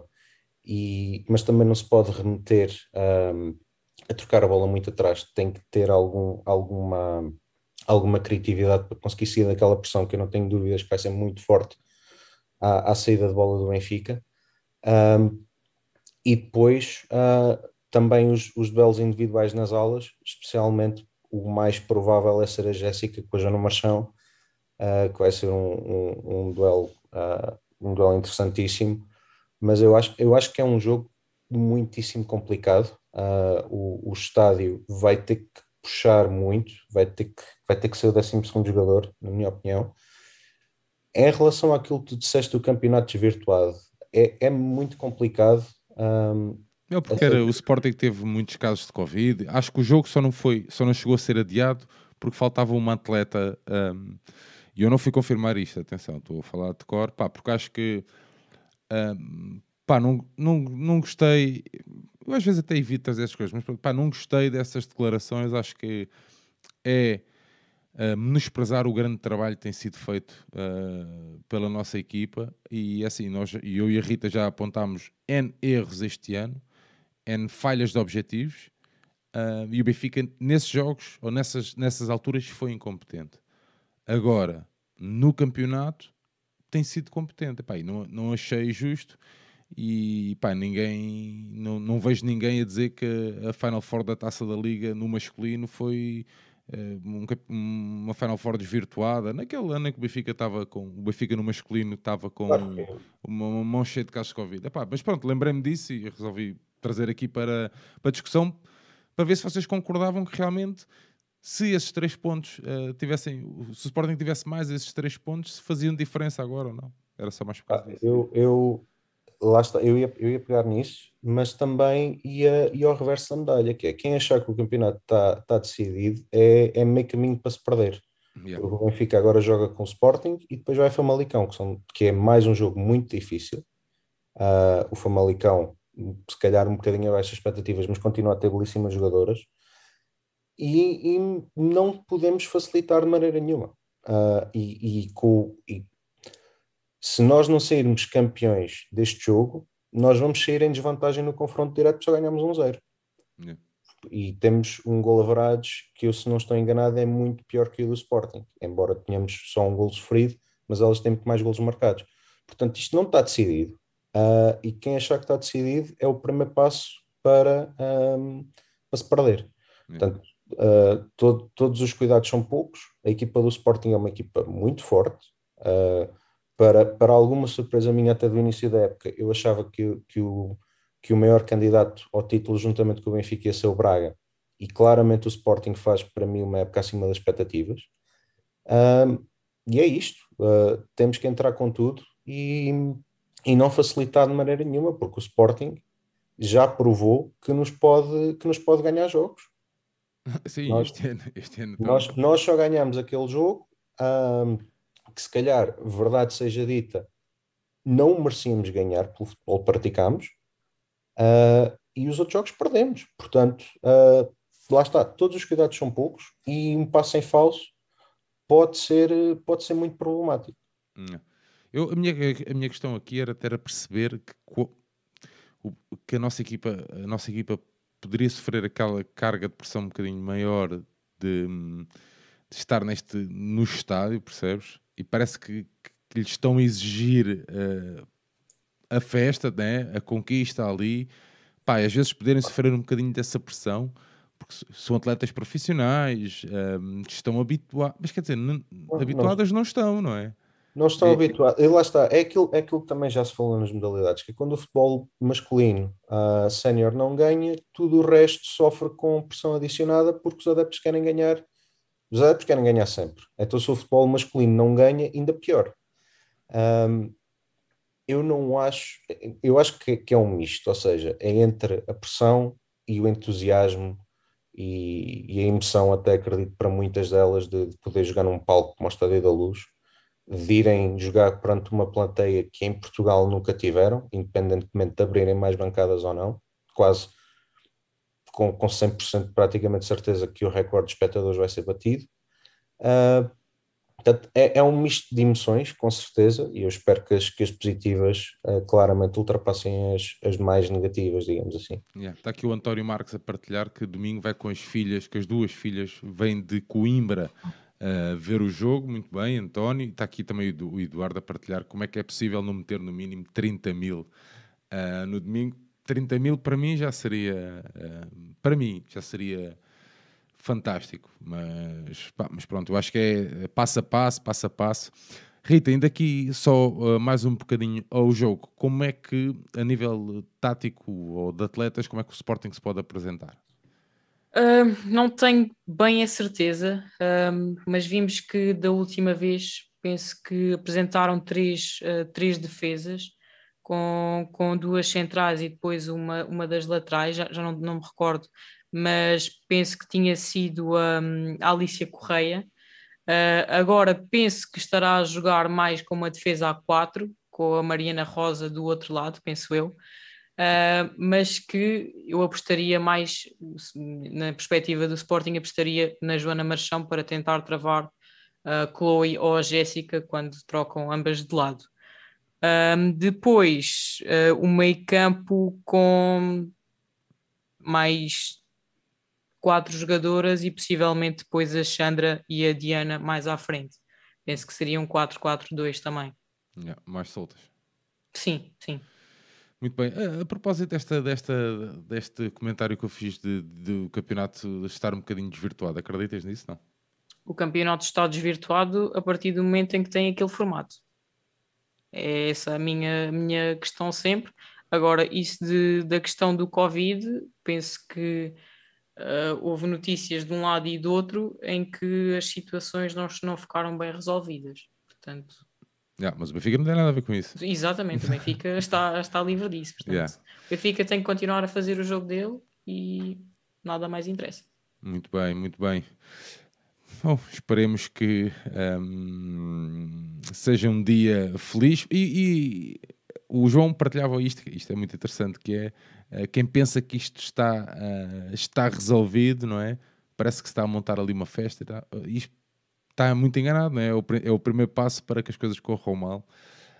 e, mas também não se pode remeter um, a trocar a bola muito atrás. Tem que ter algum, alguma, alguma criatividade para conseguir sair daquela pressão, que eu não tenho dúvidas que vai ser muito forte à, à saída de bola do Benfica. Um, e depois uh, também os, os duelos individuais nas alas, especialmente o mais provável é ser a Jéssica com a Joana Marchão, uh, que vai ser um, um, um, duelo, uh, um duelo interessantíssimo, mas eu acho, eu acho que é um jogo muitíssimo complicado. Uh, o, o estádio vai ter que puxar muito, vai ter que, vai ter que ser o décimo segundo jogador, na minha opinião. Em relação àquilo que tu disseste do campeonato desvirtuado, é, é muito complicado. Um, Não, porque era, o Sporting teve muitos casos de Covid. Acho que o jogo só não, foi, só não chegou a ser adiado porque faltava uma atleta. Um, e eu não fui confirmar isto, atenção, estou a falar de cor, pá, porque acho que um, pá, não, não, não gostei. Eu às vezes até evito trazer essas coisas, mas pá, não gostei dessas declarações. Acho que é uh, menosprezar o grande trabalho que tem sido feito uh, pela nossa equipa. E assim, nós, eu e a Rita já apontámos N erros este ano, N falhas de objetivos, uh, e o Benfica nesses jogos ou nessas, nessas alturas foi incompetente. Agora, no campeonato tem sido competente. Epá, não, não achei justo e pá, ninguém, não, não vejo ninguém a dizer que a Final Four da Taça da Liga no masculino foi uh, um, uma Final Four desvirtuada. Naquele ano em que o Benfica estava com o Benfica no masculino estava com Claro que é. uma, uma mão cheia de casos de Covid. Epá, mas pronto, lembrei-me disso e resolvi trazer aqui para, para discussão, para ver se vocês concordavam que realmente, se esses três pontos uh, tivessem, se o Sporting tivesse mais esses três pontos, se faziam diferença agora ou não. Era só mais por causa Ah, disso. eu, eu, lá está, eu ia, eu ia pegar nisso, mas também ia, ia ao reverso da medalha, que é quem achar que o campeonato está tá decidido é, é meio caminho para se perder. Yeah. O Benfica agora joga com o Sporting e depois vai a Famalicão, que, são, que é mais um jogo muito difícil. Uh, o Famalicão, se calhar um bocadinho abaixo das expectativas, mas continua a ter belíssimas jogadoras. E, e não podemos facilitar de maneira nenhuma. Uh, e, e, com, e se nós não sairmos campeões deste jogo, nós vamos sair em desvantagem no confronto direto, só ganhamos um zero. Yeah. E temos um gol average que eu, se não estou enganado, é muito pior que o do Sporting, embora tenhamos só um gol sofrido, mas elas têm muito mais golos marcados. Portanto, isto não está decidido. Uh, e quem achar que está decidido é o primeiro passo para, um, para se perder. Yeah. Portanto, uh, todo, todos os cuidados são poucos. A equipa do Sporting é uma equipa muito forte. Uh, para, para alguma surpresa minha, até do início da época, eu achava que, que, o, que o maior candidato ao título, juntamente com o Benfica, ia ser o Braga. E claramente o Sporting faz, para mim, uma época acima das expectativas. Uh, e é isto. Uh, temos que entrar com tudo e, e não facilitar de maneira nenhuma, porque o Sporting já provou que nos pode, que nos pode ganhar jogos. Sim, Nós, este ano, este ano nós, nós só ganhamos aquele jogo um, que, se calhar, verdade seja dita, não merecíamos ganhar pelo futebol que praticámos, uh, e os outros jogos perdemos. Portanto, uh, lá está, todos os cuidados são poucos e um passo em falso pode ser, pode ser muito problemático. Eu, a, minha, a minha questão aqui era até perceber que, que a, nossa equipa, a nossa equipa poderia sofrer aquela carga de pressão um bocadinho maior de, de estar neste, no estádio, percebes? E parece que, que lhes estão a exigir uh, a festa, né? A conquista ali. Pá, às vezes poderem sofrer um bocadinho dessa pressão, porque são atletas profissionais, um, estão habituados, mas quer dizer, não, não, habituadas não estão, não é? Não estão e... habituados. E lá está, é aquilo, é aquilo que também já se falou nas modalidades, que quando o futebol masculino uh, sénior não ganha, tudo o resto sofre com pressão adicionada porque os adeptos querem ganhar, os adeptos querem ganhar sempre. Então se o futebol masculino não ganha, ainda pior. Um, eu não acho, eu acho que, que é um misto, ou seja, é entre a pressão e o entusiasmo e, e a emoção, até acredito para muitas delas, de, de poder jogar num palco como o Estádio da Luz, de irem jogar perante uma plateia que em Portugal nunca tiveram, independentemente de abrirem mais bancadas ou não, quase com, com cem por cento praticamente certeza que o recorde de espectadores vai ser batido. Uh, portanto, é, é um misto de emoções, com certeza, e eu espero que as, que as positivas uh, claramente ultrapassem as, as mais negativas, digamos assim. Yeah. Está aqui o António Marques a partilhar que domingo vai com as filhas, que as duas filhas vêm de Coimbra Uh, ver o jogo. Muito bem, António. Está aqui também o Eduardo a partilhar como é que é possível não meter no mínimo trinta mil uh, no domingo. trinta mil para mim já seria uh, para mim já seria fantástico, mas, pá, mas pronto, eu acho que é passo a passo, passo a passo. Rita, ainda aqui só uh, mais um bocadinho ao jogo, como é que a nível tático ou de atletas, como é que o Sporting se pode apresentar? Uh, não tenho bem a certeza, um, mas vimos que da última vez penso que apresentaram três, uh, três defesas com, com duas centrais e depois uma, uma das laterais, já, já não, não me recordo, mas penso que tinha sido um, a Alicia Correia. Uh, agora penso que estará a jogar mais com uma defesa a quatro, com a Mariana Rosa do outro lado, penso eu. Uh, mas que eu apostaria mais, na perspectiva do Sporting, apostaria na Joana Marchão para tentar travar a Chloe ou a Jéssica quando trocam ambas de lado. Um, depois, uh, o meio campo com mais quatro jogadoras e possivelmente depois a Sandra e a Diana mais à frente. Penso que seriam quatro quatro dois também. Yeah, mais soltas. Sim, sim. Muito bem. A, a propósito desta, desta, deste comentário que eu fiz de, de, do campeonato estar um bocadinho desvirtuado, acreditas nisso, não? O campeonato está desvirtuado a partir do momento em que tem aquele formato. É essa a minha, minha questão sempre. Agora, isso de, da questão do Covid, penso que uh, houve notícias de um lado e do outro em que as situações não, não ficaram bem resolvidas. Portanto... Yeah, mas o Benfica não tem nada a ver com isso. Exatamente, o Benfica está, está livre disso. Portanto, Yeah. o Benfica tem que continuar a fazer o jogo dele e nada mais interessa. Muito bem, muito bem. Bom, esperemos que um, seja um dia feliz. E, e o João partilhava isto, isto é muito interessante, que é uh, quem pensa que isto está, uh, está resolvido, não é? Parece que se está a montar ali uma festa e tal. Isto está muito enganado, não é? É o, é o primeiro passo para que as coisas corram mal.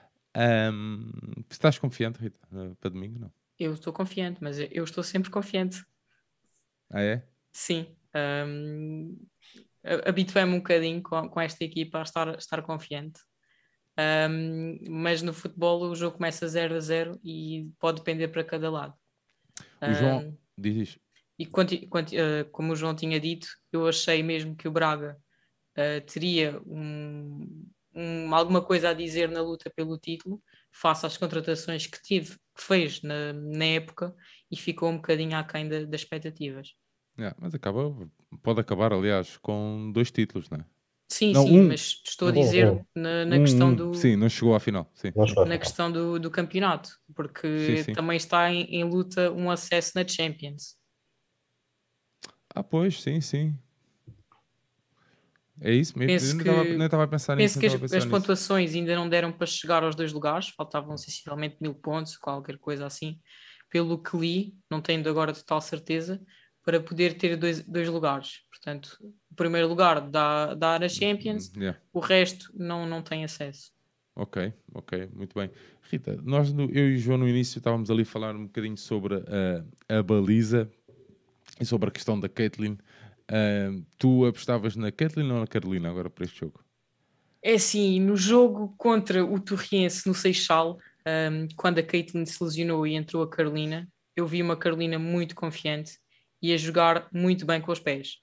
Um, estás confiante, Rita, para domingo? Não? Eu estou confiante, mas eu estou sempre confiante. Ah, é? Sim. Um, habituei-me um bocadinho com, com esta equipa a estar, estar confiante. Um, mas no futebol o jogo começa zero a zero e pode depender para cada lado. O João um, diz isto. E quanti, quanti, uh, como o João tinha dito, eu achei mesmo que o Braga Uh, teria um, um, alguma coisa a dizer na luta pelo título, face às contratações que tive, que fez na, na época, e ficou um bocadinho aquém da, das expectativas. Yeah, mas acaba, pode acabar, aliás, com dois títulos, não é? Sim, não, sim, um. mas estou a dizer um, na, na um, questão um. do... Sim, não chegou à final. Sim. Na questão do, do campeonato, porque sim, sim. também está em, em luta um acesso na Champions. Ah, pois, sim, sim. É isso mesmo. Penso eu que, nem estava a pensar penso nisso. que as, as pontuações ainda não deram para chegar aos dois lugares, faltavam sensivelmente mil pontos, qualquer coisa assim, pelo que li, não tendo agora total certeza, para poder ter dois, dois lugares. Portanto, o primeiro lugar dá, dá na Champions, yeah. O resto não, não tem acesso. Ok, ok, muito bem. Rita, nós, eu e o João no início estávamos ali a falar um bocadinho sobre a, a baliza e sobre a questão da Caitlin. Uh, tu apostavas na Caitlin ou na Carolina agora para este jogo? É assim, no jogo contra o Torriense no Seixal, um, quando a Caitlin se lesionou e entrou a Carolina, eu vi uma Carolina muito confiante e a jogar muito bem com os pés.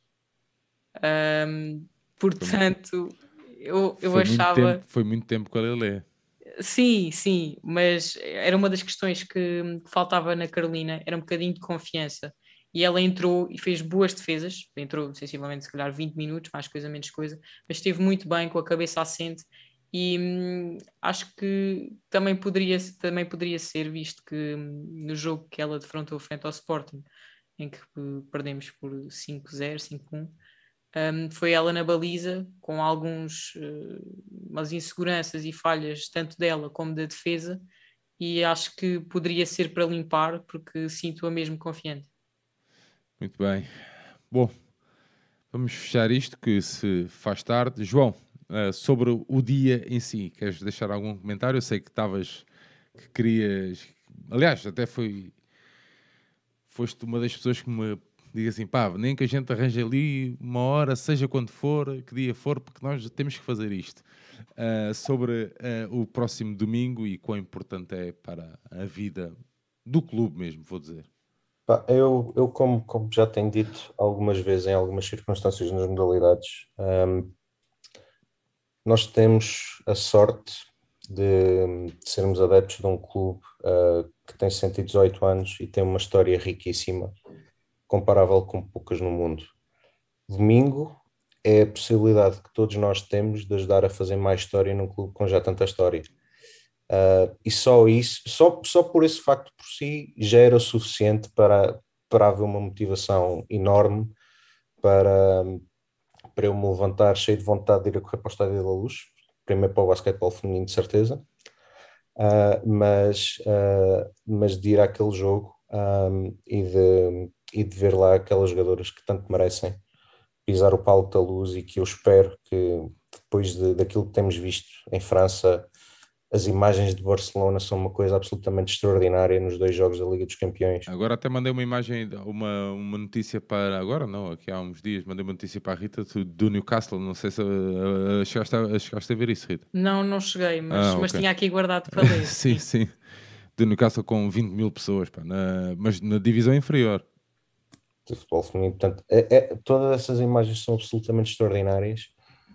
Um, portanto, eu, eu foi achava... Muito tempo, foi muito tempo com a Lelé. Sim, sim, mas era uma das questões que, que faltava na Carolina, era um bocadinho de confiança. E ela entrou e fez boas defesas, entrou sensivelmente se calhar vinte minutos, mais coisa, menos coisa, mas esteve muito bem, com a cabeça assente, e hum, acho que também poderia, também poderia ser, visto que hum, no jogo que ela defrontou frente ao Sporting, em que uh, perdemos por cinco a zero, cinco a um, um, foi ela na baliza, com alguns uh, umas inseguranças e falhas, tanto dela como da defesa, e acho que poderia ser para limpar, porque sinto-a mesmo confiante. Muito bem. Bom, vamos fechar isto, que se faz tarde. João, uh, sobre o dia em si, queres deixar algum comentário? Eu sei que estavas, que querias... Aliás, até foi... Foste uma das pessoas que me diga assim, pá, nem que a gente arranje ali uma hora, seja quando for, que dia for, porque nós temos que fazer isto. Uh, sobre uh, o próximo domingo e quão importante é para a vida do clube mesmo, vou dizer. Eu, eu como, como já tenho dito algumas vezes em algumas circunstâncias nas modalidades, um, nós temos a sorte de, de sermos adeptos de um clube uh, que tem cento e dezoito anos e tem uma história riquíssima comparável com poucas no mundo. Domingo é a possibilidade que todos nós temos de ajudar a fazer mais história num clube com já tanta história. Uh, e só isso, só, só por esse facto por si, já era o suficiente para, para haver uma motivação enorme para, para eu me levantar cheio de vontade de ir a correr para o Estádio da Luz, primeiro para o basquetebol feminino, de certeza, uh, mas, uh, mas de ir àquele jogo um, e, de, e de ver lá aquelas jogadoras que tanto merecem pisar o palco da Luz, e que eu espero que depois de, daquilo que temos visto em França, as imagens de Barcelona são uma coisa absolutamente extraordinária nos dois jogos da Liga dos Campeões. Agora até mandei uma imagem, uma, uma notícia para... Agora não, aqui há uns dias mandei uma notícia para a Rita do, do Newcastle. Não sei se uh, uh, chegaste, a, chegaste a ver isso, Rita. Não, não cheguei, mas, Ah, mas okay. tinha aqui guardado para ler. sim, sim. Do Newcastle com vinte mil pessoas, pá, na, mas na divisão inferior. De futebol feminino, portanto, é, é, todas essas imagens são absolutamente extraordinárias,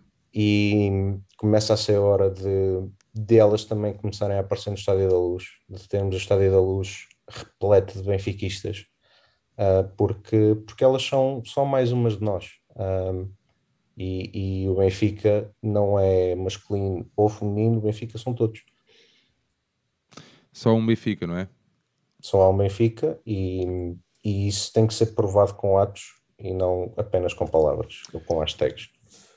e começa a ser a hora de, de elas também começarem a aparecer no Estádio da Luz, de termos o Estádio da Luz repleto de benfiquistas, uh, porque, porque elas são, são mais umas de nós, um, e, e o Benfica não é masculino ou feminino, o Benfica são todos. Só um Benfica, não é? Só há um Benfica, e, e isso tem que ser provado com atos e não apenas com palavras ou com hashtags.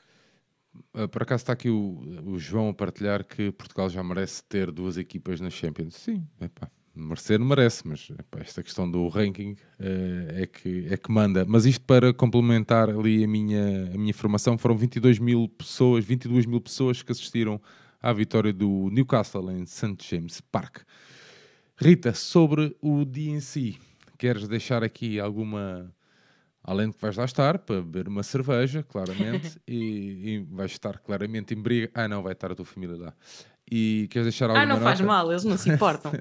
Por acaso está aqui o, o João a partilhar que Portugal já merece ter duas equipas na Champions. Sim, epá, merecer merece, mas epá, esta questão do ranking uh, é, que, é que manda. Mas isto para complementar ali a minha, a minha formação, foram vinte e dois mil pessoas, vinte e duas mil pessoas que assistiram à vitória do Newcastle em Saint James Park. Rita, sobre o dia em si, queres deixar aqui alguma... Além de que vais lá estar para beber uma cerveja, claramente, e, e vais estar claramente embriagado. Ah, não, vai estar a tua família lá. E queres deixar alguma Ah, não nota? faz mal, eles não se importam.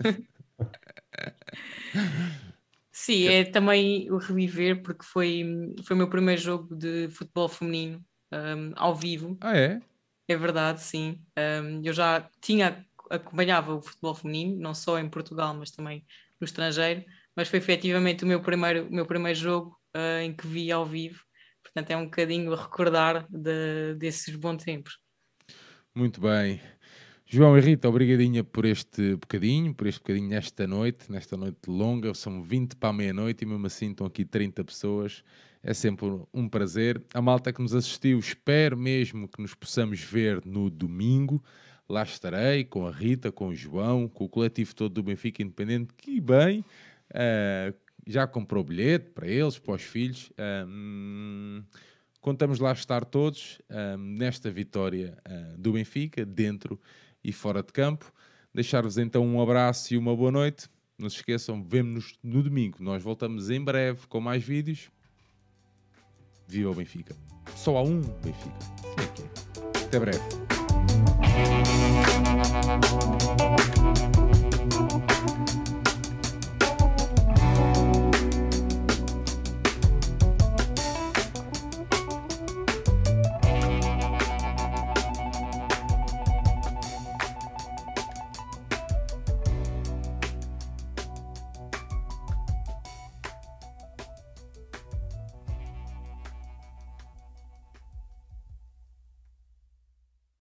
Sim, é também o reviver, porque foi, foi o meu primeiro jogo de futebol feminino um, ao vivo. Ah, é? É verdade, sim. Um, eu já tinha, acompanhava o futebol feminino, não só em Portugal, mas também no estrangeiro, mas foi efetivamente o meu primeiro, o meu primeiro jogo uh, em que vi ao vivo. Portanto, é um bocadinho a recordar de, desses bons tempos. Muito bem. João e Rita, obrigadinha por este bocadinho, por este bocadinho nesta noite, nesta noite longa. São vinte para a meia-noite e mesmo assim estão aqui trinta pessoas. É sempre um prazer. A malta que nos assistiu, espero mesmo que nos possamos ver no domingo. Lá estarei com a Rita, com o João, com o coletivo todo do Benfica Independente, que bem, uh, já comprou bilhete para eles, para os filhos. Um, contamos lá estar todos um, nesta vitória uh, do Benfica, dentro e fora de campo. Deixar-vos então um abraço e uma boa noite. Não se esqueçam, vemo-nos no domingo. Nós voltamos em breve com mais vídeos. Viva o Benfica. Só há um Benfica. Sim, é que é. Até breve.